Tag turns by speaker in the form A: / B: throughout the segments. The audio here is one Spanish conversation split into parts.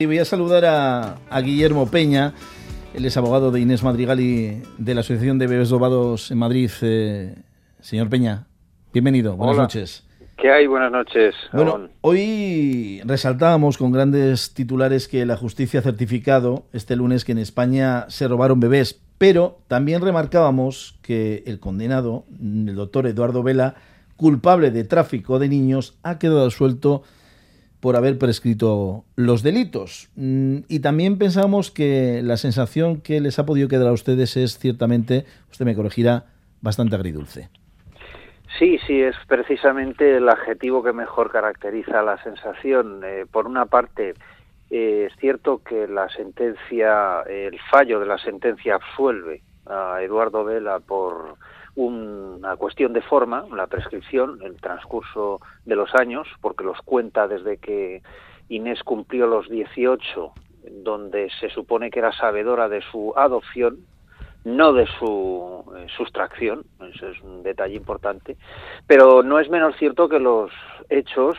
A: Y voy a saludar a Guillermo Peña, él es abogado de Inés Madrigal y de la Asociación de Bebés Robados en Madrid. Señor Peña, bienvenido, buenas noches.
B: ¿Qué hay? Buenas noches.
A: Bueno, hoy resaltábamos con grandes titulares que la justicia ha certificado este lunes que en España se robaron bebés, pero también remarcábamos que el condenado, el doctor Eduardo Vela, culpable de tráfico de niños, ha quedado suelto por haber prescrito los delitos. Y también pensamos que la sensación que les ha podido quedar a ustedes es ciertamente, usted me corregirá, bastante agridulce.
B: Sí, es precisamente el adjetivo que mejor caracteriza la sensación. Por una parte, es cierto que la sentencia, el fallo de la sentencia absuelve a Eduardo Vela por una cuestión de forma, la prescripción, el transcurso de los años, porque los cuenta desde que Inés cumplió los 18, donde se supone que era sabedora de su adopción, no de su sustracción. Eso es un detalle importante, pero no es menos cierto que los hechos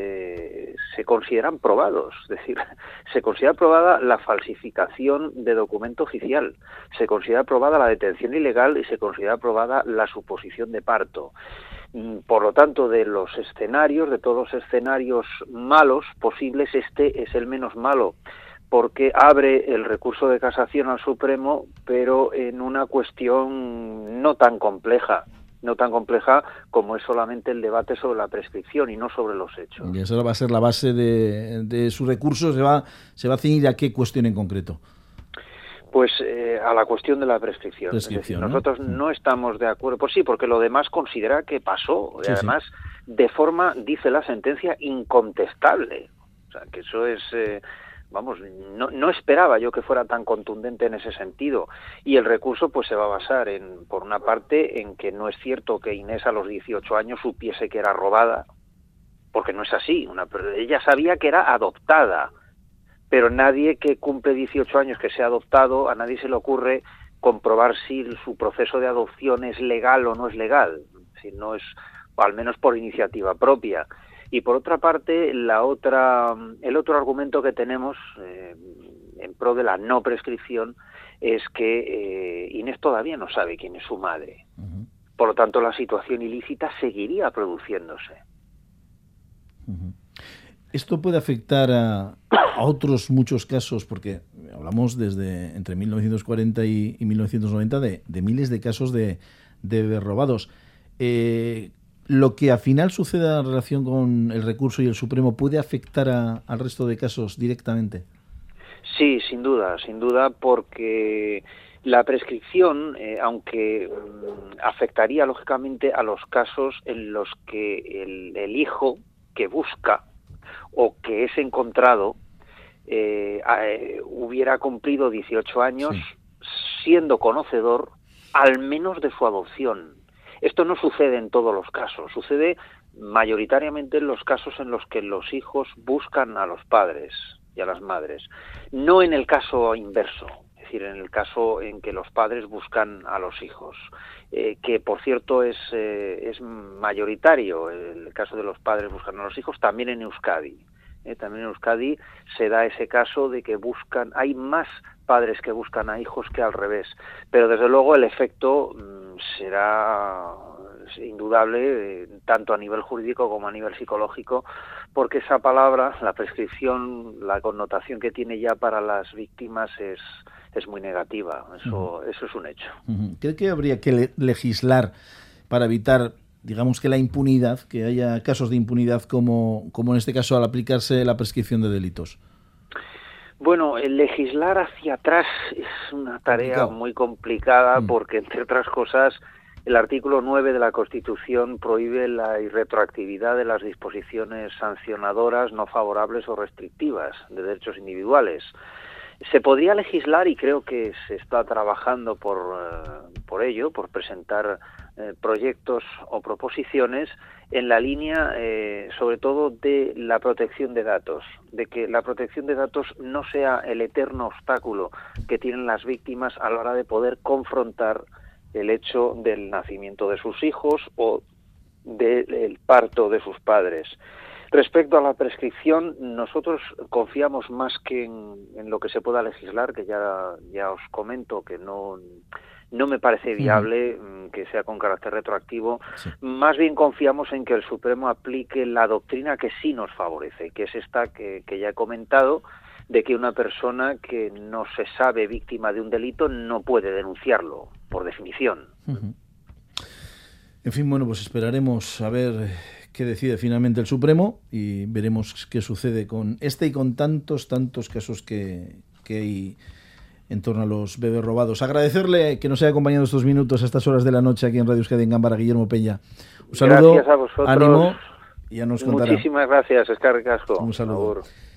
B: se consideran probados, es decir, se considera probada la falsificación de documento oficial, se considera probada la detención ilegal y se considera probada la suposición de parto. Por lo tanto, de los escenarios, de todos los escenarios malos posibles, este es el menos malo, porque abre el recurso de casación al Supremo, pero en una cuestión no tan compleja como es solamente el debate sobre la prescripción y no sobre los hechos.
A: Y esa va a ser la base de su recurso. ¿Se va a ceñir a qué cuestión en concreto?
B: Pues a la cuestión de la prescripción. Es decir, nosotros no estamos de acuerdo, pues sí, porque lo demás considera que pasó, y además de forma, dice la sentencia, incontestable. O sea, que eso es... no esperaba yo que fuera tan contundente en ese sentido, y el recurso pues se va a basar por una parte, en que no es cierto que Inés a los 18 años supiese que era robada, porque no es así. Ella sabía que era adoptada, pero nadie que cumple 18 años que sea adoptado, a nadie se le ocurre comprobar si su proceso de adopción es legal o no es legal, si no es, o al menos por iniciativa propia. Y por otra parte, el otro argumento que tenemos en pro de la no prescripción es que Inés todavía no sabe quién es su madre. Uh-huh. Por lo tanto, la situación ilícita seguiría produciéndose.
A: Uh-huh. Esto puede afectar a otros muchos casos, porque hablamos desde entre 1940 y 1990 de miles de casos de bebés robados. ¿Lo que al final suceda en relación con el recurso y el Supremo puede afectar al resto de casos directamente?
B: Sí, sin duda, porque la prescripción, aunque afectaría lógicamente a los casos en los que el hijo que busca o que es encontrado hubiera cumplido 18 años, siendo conocedor al menos de su adopción. Esto no sucede en todos los casos, sucede mayoritariamente en los casos en los que los hijos buscan a los padres y a las madres, no en el caso inverso, es decir, en el caso en que los padres buscan a los hijos, que por cierto es mayoritario el caso de los padres buscan a los hijos, también en Euskadi. También en Euskadi se da ese caso de que hay más padres que buscan a hijos que al revés, pero desde luego el efecto será indudable, tanto a nivel jurídico como a nivel psicológico, porque esa palabra, la prescripción, la connotación que tiene ya para las víctimas es muy negativa. Eso es un hecho.
A: ¿Cree que habría que legislar para evitar, digamos, que la impunidad, que haya casos de impunidad como en este caso al aplicarse la prescripción de delitos?
B: Bueno, el legislar hacia atrás es una tarea muy complicada porque, entre otras cosas, el artículo 9 de la Constitución prohíbe la irretroactividad de las disposiciones sancionadoras no favorables o restrictivas de derechos individuales. Se podría legislar, y creo que se está trabajando por ello, por presentar proyectos o proposiciones en la línea, sobre todo, de la protección de datos, de que la protección de datos no sea el eterno obstáculo que tienen las víctimas a la hora de poder confrontar el hecho del nacimiento de sus hijos o del parto de sus padres. Respecto a la prescripción, nosotros confiamos más que en lo que se pueda legislar, que ya os comento que no me parece viable que sea con carácter retroactivo. Sí. Más bien confiamos en que el Supremo aplique la doctrina que sí nos favorece, que es esta que ya he comentado, de que una persona que no se sabe víctima de un delito no puede denunciarlo, por definición.
A: En fin, bueno, pues esperaremos a ver qué decide finalmente el Supremo y veremos qué sucede con este y con tantos casos que hay en torno a los bebés robados. Agradecerle que nos haya acompañado estos minutos a estas horas de la noche aquí en Radio Euskadi en Gámbara, Guillermo Peña. Un saludo,
B: gracias a vosotros.
A: Ánimo, y ya nos contará.
B: Muchísimas gracias, eskerrik asko.
A: Un saludo.